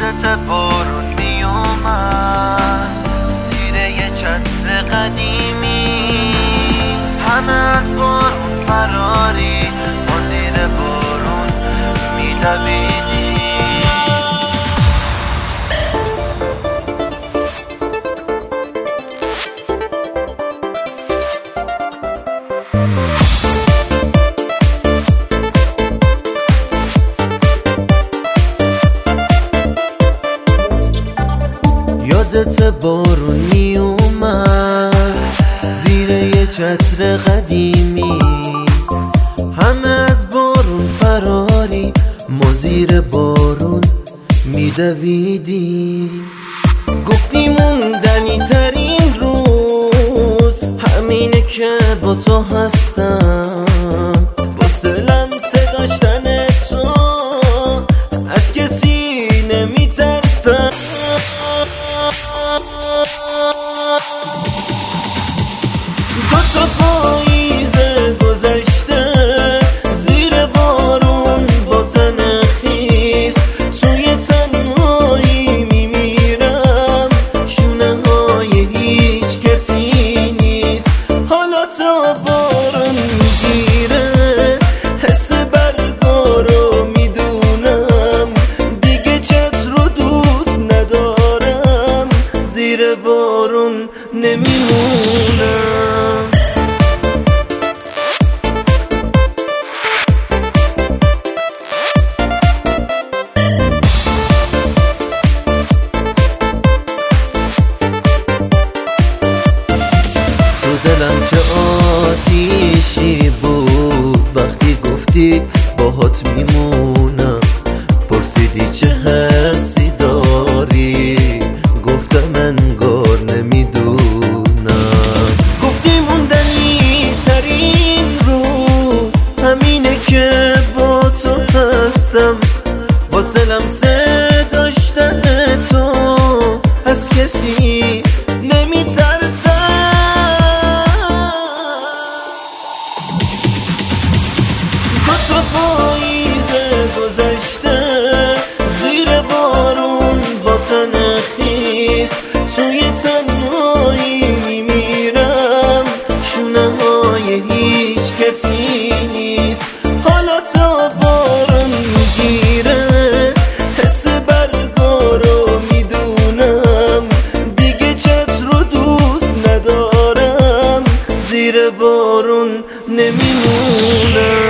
یادت بارون میومد زیر یه چتر قدیمی، همه از بارون فراری، ما زیر بارون میدویدیم. یادت بارون می اومد زیر یه چتر قدیمی، همه از بارون فراری، ما زیر بارون میدویدیم. گفتی موندنی ترین روز همینه که با تو هستم، واسه لمسه داشتن تو از کسی نمیترسم. دو تا پاییز گذشته زیر بارون با تن خیس، توی تنهایی میمیرم، شونه های هیچ کسی نیست. حالا تا بارون میگیره حس برگا رو میدونم، دیگه چتر رو دوست ندارم، زیر بارون نمیمونم. دلم چه آتیشی بود وقتی گفتی باهات میمونم، پرسیدی چه حسی داری، گفتم انگار نمیدونم. گفتی موندنی ترین روز همینه که با تو هستم، واسه لمسه داشتن تو از کسی نمیترسم. پاییز گذشته زیر بارون با تن خیس، توی تنهایی میمیرم، شونه های هیچ کسی نیست. حالا تا بارون میگیره حس برگا رو میدونم، دیگه چتر رو دوست ندارم، زیر بارون نمیمونم.